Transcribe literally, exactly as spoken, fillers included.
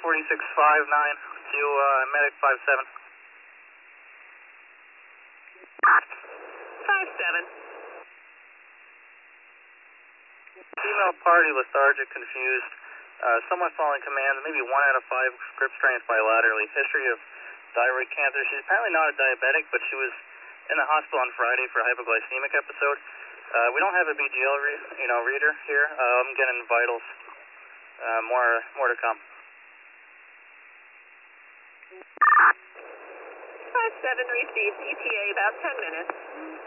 forty-six five nine to uh, medic five seven. five seven. Female party, lethargic, confused, uh, somewhat following commands, maybe one out of five grip strength bilaterally. History of thyroid cancer. She's apparently not a diabetic, but she was in the hospital on Friday for a hypoglycemic episode. Uh, we don't have a B G L re you know, reader here. Uh, I'm getting vitals. Uh, more, more to come. five seven received E T A about ten minutes.